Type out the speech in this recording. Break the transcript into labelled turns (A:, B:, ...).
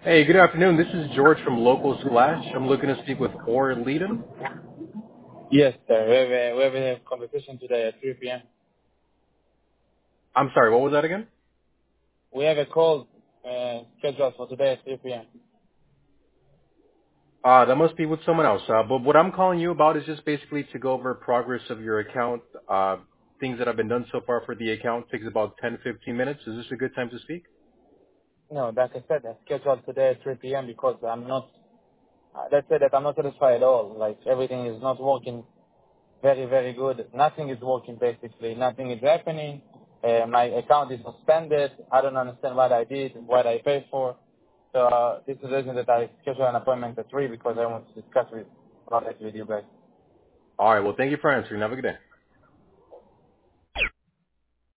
A: Hey, good afternoon. This is George from Local Splash. I'm looking to speak with Orr Leadon.
B: Yes, sir. We have a conversation today at 3 p.m.
A: I'm sorry, what was that again?
B: We have a call scheduled for today at 3 p.m.
A: That must be with someone else. But what I'm calling you about is just basically to go over progress of your account. Things that have been done so far for the account takes about 10, 15 minutes. Is this a good time to speak?
B: No, like I said, that's scheduled today at 3 p.m. because I'm not, let's say that I'm not satisfied at all. Like everything is not working very, very good. Nothing is working basically. Nothing is happening. My account is suspended. I don't understand what I did, what I paid for. So this is the reason that I scheduled an appointment at 3 because I want to discuss about it with you guys.
A: All right, well, thank you for answering. Have a good day.